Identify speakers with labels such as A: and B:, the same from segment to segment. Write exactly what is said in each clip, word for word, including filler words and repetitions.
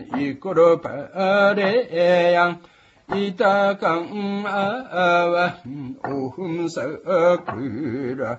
A: 이끌어 바래양 이다강 아와 오흠사그라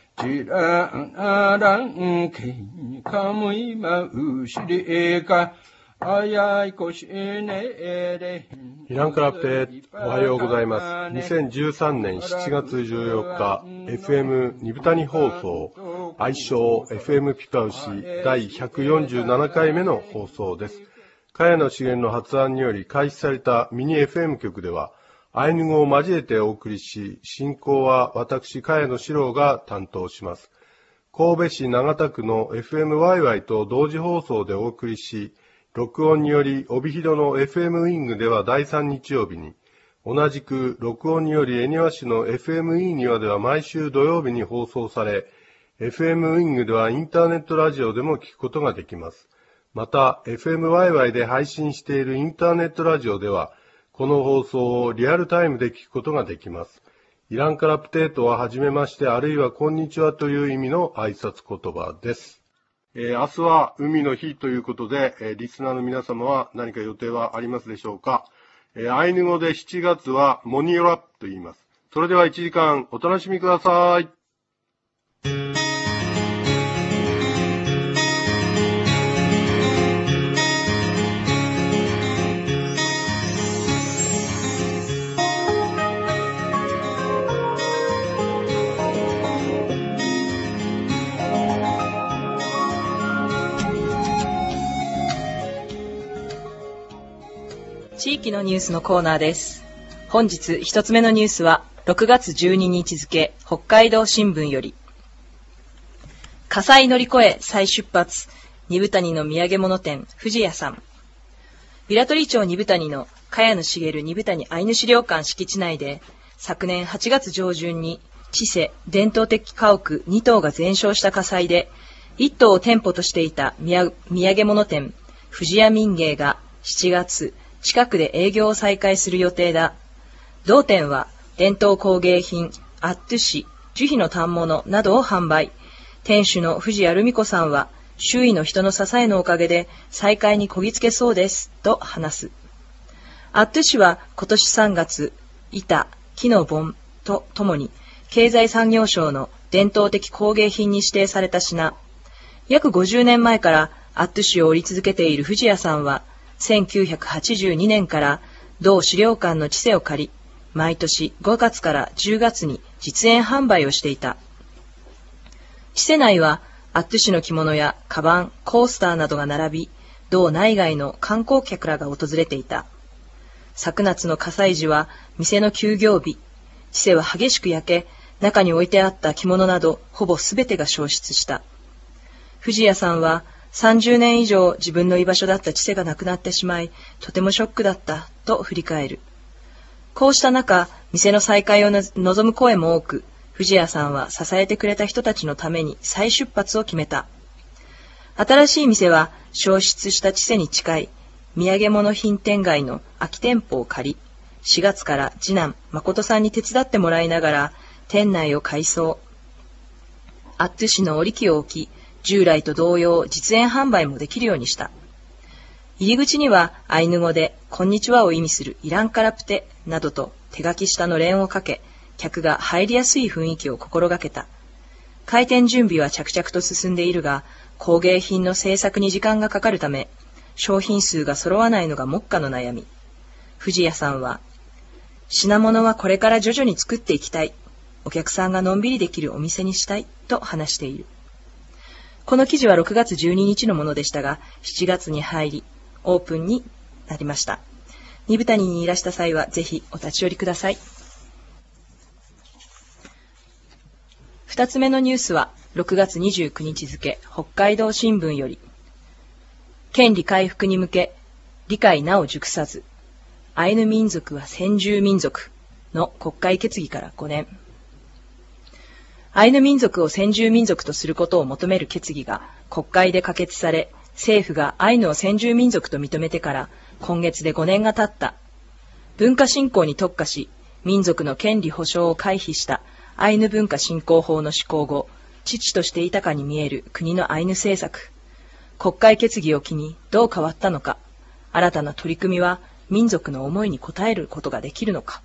A: 지랑아랑 케이카무이 마우시리가 아야이 고시네레
B: イランクラプテおはようございます。にせんじゅうさんねんしちがつじゅうよっか エフエム ニブタニ放送愛称 エフエム ピパウシだいひゃくよんじゅうななかいめの放送です。茅野茂の発案により開始されたミニ エフエム 局ではアイヌ語を交えてお送りし、進行は私茅野史郎が担当します。神戸市長田区の エフエムワイワイ と同時放送でお送りし、録音により帯広の エフエム ウィングではだいさん日曜日に、同じく録音により恵庭市の エフエムイー 庭では毎週土曜日に放送され、エフエム ウィングではインターネットラジオでも聞くことができます。また エフエムワイワイ で配信しているインターネットラジオでは、この放送をリアルタイムで聞くことができます。イランカラプテートははじめましてあるいはこんにちはという意味の挨拶言葉です。えー、明日は海の日ということで、えー、リスナーの皆様は何か予定はありますでしょうか。えー、アイヌ語でしちがつはモニオラと言います。それではいちじかんお楽しみください。
C: 地域のニュースのコーナーです。本日一つ目のニュースはろくがつじゅうににち付北海道新聞より、火災乗り越え再出発、二部谷の土産物店藤屋さん。平取町二部谷の茅野茂二部谷アイヌ資料館敷地内で昨年はちがつ上旬に千世伝統的家屋に棟が全焼した火災で、いっ棟を店舗としていた土産物店藤屋民芸がしちがつ近くで営業を再開する予定だ。同店は伝統工芸品、アットゥシ、樹皮の反物などを販売。店主の藤谷留美子さんは、周囲の人の支えのおかげで再開にこぎつけそうです、と話す。アットゥシは今年さんがつ、板、木の盆とともに、経済産業省の伝統的工芸品に指定された品。約ごじゅうねんまえからアットゥシを織り続けている藤谷さんは、せんきゅうひゃくはちじゅうにねんから同資料館の地勢を借り、毎年ごがつからじゅうがつに実演販売をしていた。地勢内はアットゥシの着物やカバン、コースターなどが並び、同内外の観光客らが訪れていた。昨夏の火災時は店の休業日、地勢は激しく焼け、中に置いてあった着物などほぼすべてが焼失した。藤谷さんは、さんじゅうねん以上自分の居場所だった千世がなくなってしまい、とてもショックだったと振り返る。こうした中、店の再開を望む声も多く、藤谷さんは支えてくれた人たちのために再出発を決めた。新しい店は焼失した千世に近い土産物品店街の空き店舗を借り、しがつから次男誠さんに手伝ってもらいながら店内を改装。アットゥシの織り機を置き、従来と同様実演販売もできるようにした。入り口にはアイヌ語でこんにちはを意味するイランカラプテなどと手書きしたのれんをかけ、客が入りやすい雰囲気を心がけた。開店準備は着々と進んでいるが、工芸品の製作に時間がかかるため、商品数が揃わないのが目下の悩み。藤谷さんは、品物はこれから徐々に作っていきたい。お客さんがのんびりできるお店にしたいと話している。この記事はろくがつじゅうににちのものでしたが、しちがつに入り、オープンになりました。二部谷にいらした際は、ぜひお立ち寄りください。二つ目のニュースは、ろくがつにじゅうくにち付、北海道新聞より、権利回復に向け、理解なお熟さず、アイヌ民族は先住民族の国会決議からごねん。アイヌ民族を先住民族とすることを求める決議が国会で可決され、政府がアイヌを先住民族と認めてから今月でごねんが経った。文化振興に特化し、民族の権利保障を回避したアイヌ文化振興法の施行後、遅々として豊かに見える国のアイヌ政策。国会決議を機にどう変わったのか。 新たな取り組みは民族の思いに応えることができるのか。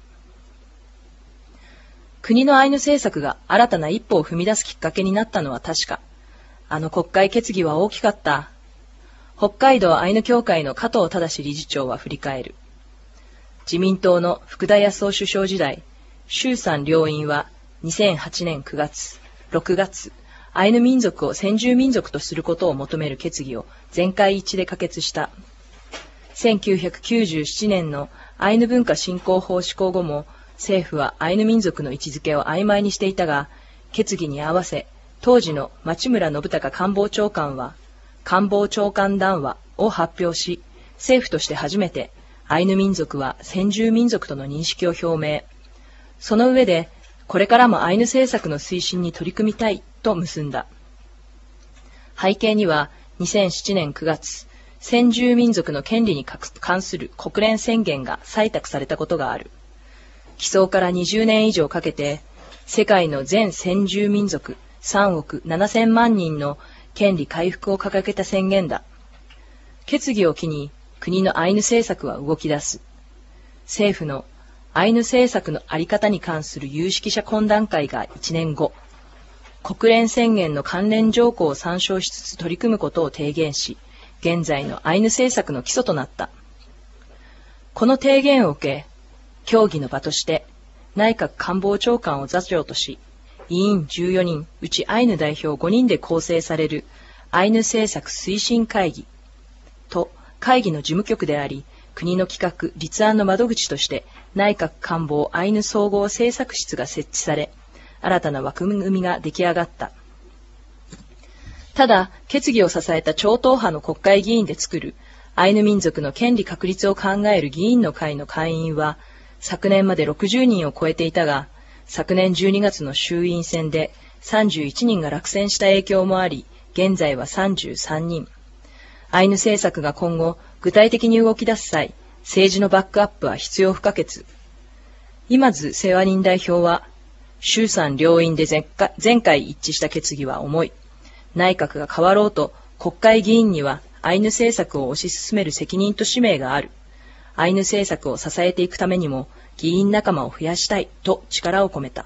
C: 国のアイヌ政策が新たな一歩を踏み出すきっかけになったのは確か。あの国会決議は大きかった。北海道アイヌ協会の加藤正理事長は振り返る。自民党の福田康夫首相時代、衆参両院はにせんはちねんくがつ、ろくがつ、アイヌ民族を先住民族とすることを求める決議を全会一致で可決した。せんきゅうひゃくきゅうじゅうななねんのアイヌ文化振興法施行後も、政府はアイヌ民族の位置づけを曖昧にしていたが、決議に合わせ、当時の町村信孝官房長官は、官房長官談話を発表し、政府として初めて、アイヌ民族は先住民族との認識を表明。その上で、これからもアイヌ政策の推進に取り組みたいと結んだ。背景には、にせんななねんくがつ、先住民族の権利に関する国連宣言が採択されたことがある。起草からにじゅうねん以上かけて、世界の全先住民族さんおくななせんまんにんの権利回復を掲げた宣言だ。決議を機に国のアイヌ政策は動き出す。政府のアイヌ政策のあり方に関する有識者懇談会がいちねんご、国連宣言の関連条項を参照しつつ取り組むことを提言し、現在のアイヌ政策の基礎となった。この提言を受け、協議の場として内閣官房長官を座長とし、委員じゅうよにん、うちアイヌ代表ごにんで構成されるアイヌ政策推進会議と会議の事務局であり、国の企画・立案の窓口として内閣官房アイヌ総合政策室が設置され、新たな枠組みが出来上がった。ただ、決議を支えた超党派の国会議員で作るアイヌ民族の権利確立を考える議員の会の会員は、昨年までろくじゅうにんを超えていたが、昨年じゅうにがつの衆院選でさんじゅういちにんが落選した影響もあり、現在はさんじゅうさんにん。アイヌ政策が今後、具体的に動き出す際、政治のバックアップは必要不可欠。今津世話人代表は、衆参両院で全会、全会一致した決議は重い。内閣が変わろうと、国会議員にはアイヌ政策を推し進める責任と使命がある。アイヌ政策を支えていくためにも、議員仲間を増やしたいと力を込めた。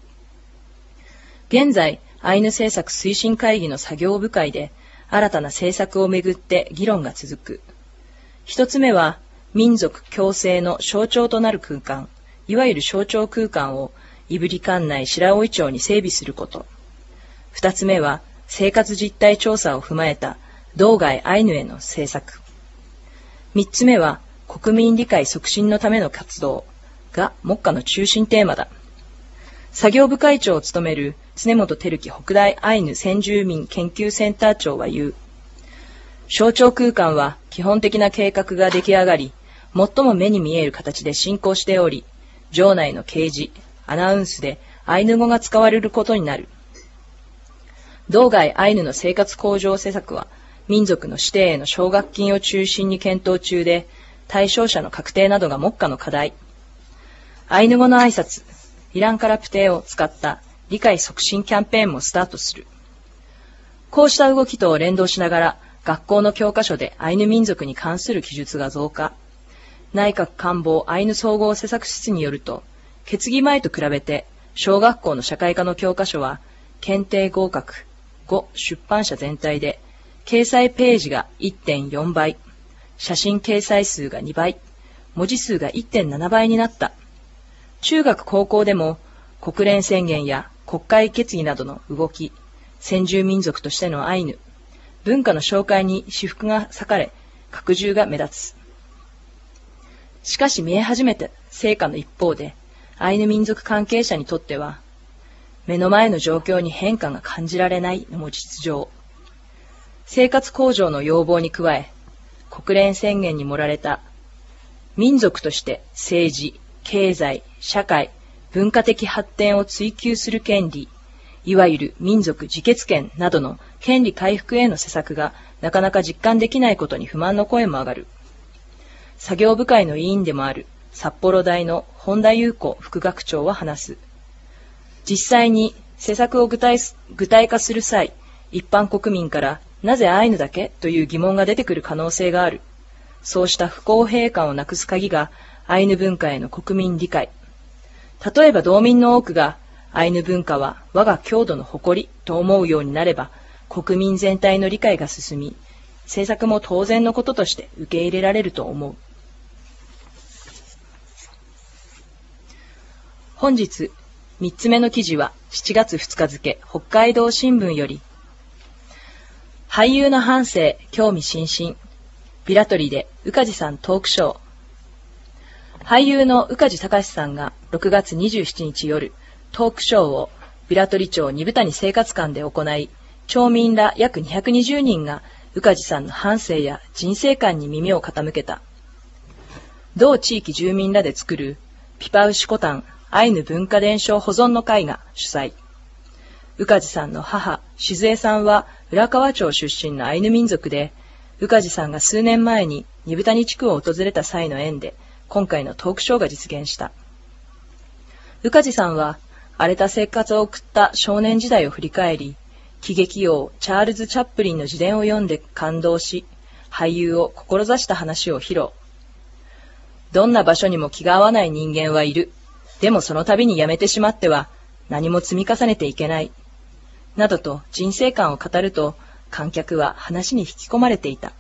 C: 現在、アイヌ政策推進会議の作業部会で、新たな政策をめぐって議論が続く。一つ目は、民族共生の象徴となる空間、いわゆる象徴空間を胆振管内白老町に整備すること。二つ目は、生活実態調査を踏まえた道外アイヌへの政策。三つ目は、国民理解促進のための活動が目下の中心テーマだ。作業部会長を務める常本照樹北大アイヌ先住民研究センター長は言う。象徴空間は基本的な計画が出来上がり、最も目に見える形で進行しており、場内の掲示、アナウンスでアイヌ語が使われることになる。道外アイヌの生活向上施策は、民族の指定への奨学金を中心に検討中で、対象者の確定などが目下の課題。アイヌ語の挨拶、イランカラプテを使った理解促進キャンペーンもスタートする。こうした動きと連動しながら、学校の教科書でアイヌ民族に関する記述が増加。内閣官房アイヌ総合施策室によると、決議前と比べて、小学校の社会科の教科書は、検定合格後出版社全体で、掲載ページが いってんよんばい、写真掲載数がにばい、文字数が いってんななばいになった。中学高校でも国連宣言や国会決議などの動き、先住民族としてのアイヌ、文化の紹介に私服が割かれ、拡充が目立つ。しかし見え始めた成果の一方で、アイヌ民族関係者にとっては、目の前の状況に変化が感じられないのも実情。生活向上の要望に加え、国連宣言に盛られた民族として政治、経済、社会、文化的発展を追求する権利、いわゆる民族自決権などの権利回復への施策がなかなか実感できないことに不満の声も上がる。作業部会の委員でもある札幌大の本田裕子副学長は話す。実際に施策を具体、具体化する際、一般国民からなぜアイヌだけという疑問が出てくる可能性がある。 そうした不公平感をなくす鍵がアイヌ文化への国民理解。例えば道民の多くがアイヌ文化は我が郷土の誇りと思うようになれば、国民全体の理解が進み、政策も当然のこととして受け入れられると思う。本日、三つ目の記事はしちがつふつか付、北海道新聞より、俳優の半生、興味津々。ビラトリで宇梶さんトークショー。俳優の宇梶隆さんがろくがつにじゅうしちにち夜、トークショーをビラトリ町二部谷生活館で行い、町民ら約にひゃくにじゅうにんが宇梶さんの半生や人生観に耳を傾けた。同地域住民らで作るピパウシコタンアイヌ文化伝承保存の会が主催。宇梶さんの母、静江さんは浦河町出身のアイヌ民族で、宇梶さんが数年前に二部谷地区を訪れた際の縁で、今回のトークショーが実現した。宇梶さんは、荒れた生活を送った少年時代を振り返り、喜劇王チャールズ・チャップリンの自伝を読んで感動し、俳優を志した話を披露。どんな場所にも気が合わない人間はいる。でもその度にやめてしまっては、何も積み重ねていけない。などと人生観を語ると、観客は話に引き込まれていた。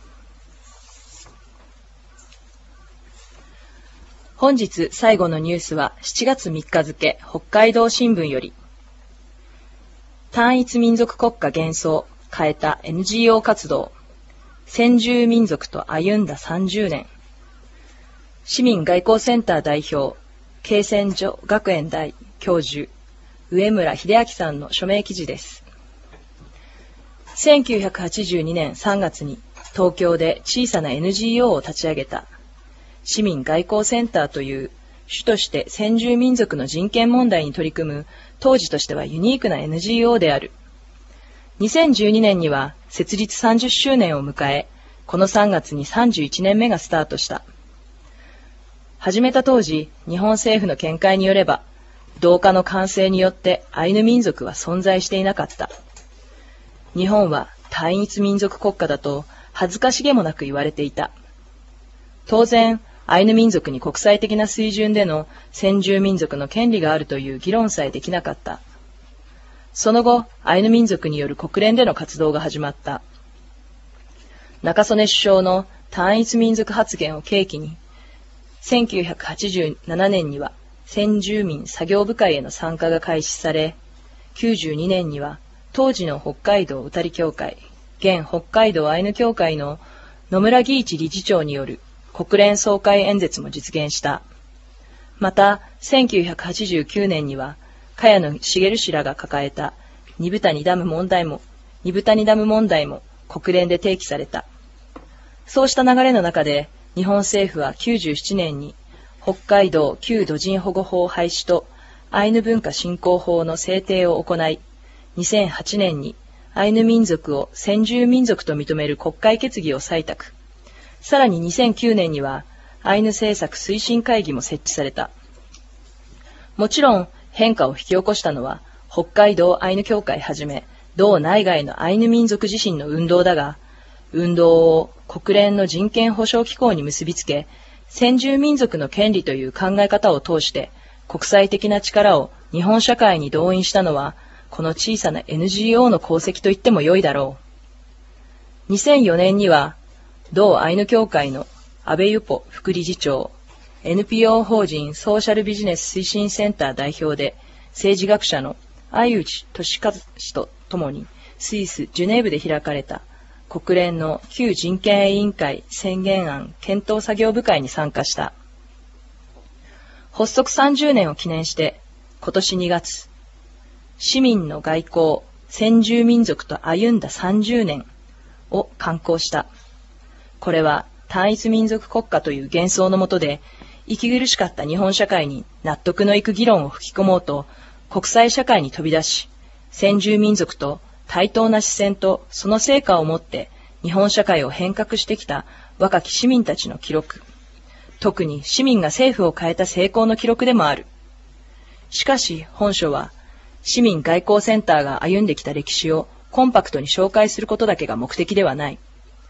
C: 本日最後のニュースはしちがつみっか付、北海道新聞より、単一民族国家幻想、変えた エヌジーオー 活動、先住民族と歩んださんじゅうねん、市民外交センター代表、慶泉女学園大教授、上村秀明さんの署名記事です。せんきゅうひゃくはちじゅうにねんさんがつに東京で小さな エヌジーオー を立ち上げた市民外交センターという主として先住民族の人権問題に取り組む当時としてはユニークな エヌジーオー である。にせんじゅうにねんには設立さんじゅっしゅうねんを迎え、このさんがつにさんじゅういちねんめがスタートした。始めた当時、日本政府の見解によれば、同化の完成によってアイヌ民族は存在していなかった。日本は単一民族国家だと恥ずかしげもなく言われていた。当然、アイヌ民族に国際的な水準での先住民族の権利があるという議論さえできなかった。その後、アイヌ民族による国連での活動が始まった。中曽根首相の単一民族発言を契機に、せんきゅうひゃくはちじゅうななねんには先住民作業部会への参加が開始され、きゅうじゅうにねんには当時の北海道宇多利協会、現北海道アイヌ協会の野村義一理事長による国連総会演説も実現した。また、せんきゅうひゃくはちじゅうきゅうねんには、茅野茂氏らが抱えた二部谷ダム問題も、二部谷ダム問題も国連で提起された。そうした流れの中で、日本政府はきゅうじゅうななねんに北海道旧土人保護法廃止とアイヌ文化振興法の制定を行い、にせんはちねんにアイヌ民族を先住民族と認める国会決議を採択。さらににせんきゅうねんにはアイヌ政策推進会議も設置された。もちろん変化を引き起こしたのは北海道アイヌ協会はじめ道内外のアイヌ民族自身の運動だが、運動を国連の人権保障機構に結びつけ、先住民族の権利という考え方を通して国際的な力を日本社会に動員したのは、この小さな エヌジーオー の功績と言っても良いだろう。にせんよねんには、同アイヌ協会の安倍由歩副理事長、エヌピーオー 法人ソーシャルビジネス推進センター代表で、政治学者の相内俊和氏と共にスイス・ジュネーブで開かれた国連の旧人権委員会宣言案検討作業部会に参加した。発足さんじゅうねんを記念して、今年にがつ、市民の外交、先住民族と歩んださんじゅうねんを刊行した。これは単一民族国家という幻想の下で、息苦しかった日本社会に納得のいく議論を吹き込もうと、国際社会に飛び出し、先住民族と対等な視線とその成果をもって日本社会を変革してきた若き市民たちの記録。特に市民が政府を変えた成功の記録でもある。しかし本書は市民外交センターが歩んできた歴史をコンパクトに紹介することだけが目的ではない。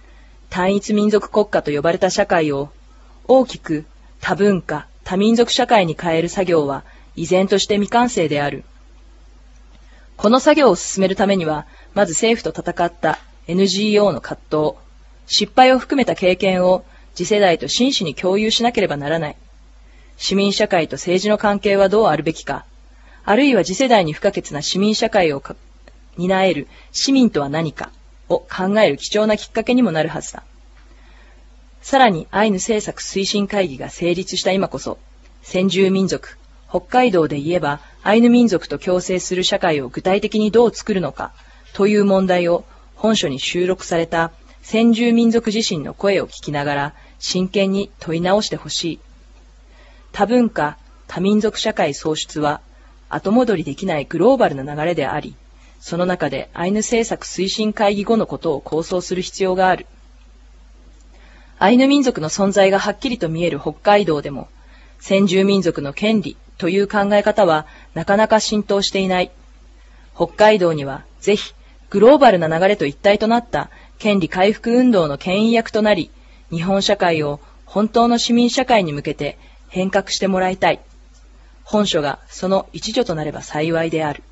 C: 単一民族国家と呼ばれた社会を大きく多文化、多民族社会に変える作業は依然として未完成である。この作業を進めるためには、まず政府と戦った エヌジーオー の葛藤、失敗を含めた経験を次世代と真摯に共有しなければならない。市民社会と政治の関係はどうあるべきか、あるいは次世代に不可欠な市民社会を担える市民とは何かを考える貴重なきっかけにもなるはずだ。さらにアイヌ政策推進会議が成立した今こそ、先住民族、北海道で言えばアイヌ民族と共生する社会を具体的にどう作るのかという問題を本書に収録された先住民族自身の声を聞きながら真剣に問い直してほしい。多文化、多民族社会創出は後戻りできないグローバルな流れであり、その中でアイヌ政策推進会議後のことを構想する必要がある。アイヌ民族の存在がはっきりと見える北海道でも、先住民族の権利という考え方はなかなか浸透していない。北海道にはぜひグローバルな流れと一体となった権利回復運動の牽引役となり、日本社会を本当の市民社会に向けて変革してもらいたい。本書がその一助となれば幸いである。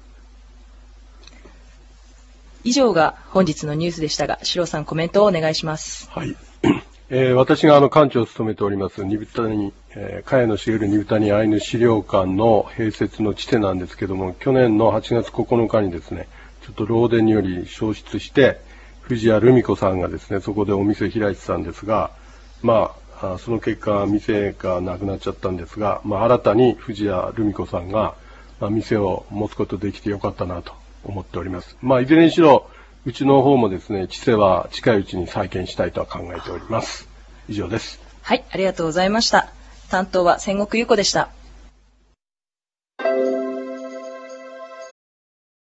C: 以上が本日のニュースでしたが、シロさんコメントをお願いします。
B: はい。えー、私があの館長を務めております二部谷、えー、茅野茂二部谷アイヌ資料館の併設の地点なんですけども、去年のはちがつここのかにですね、ちょっと漏電により消失して、藤谷留美子さんがですね、そこでお店を開いてたんですが、まあ、その結果、店がなくなっちゃったんですが、まあ、新たに藤谷留美子さんが、まあ、店を持つことできてよかったなと思っております。まあ、いずれにしろ、うちの方もですね、千世は近いうちに再建したいとは考えております。以上です。
C: はい、ありがとうございました。担当は千石優子でした。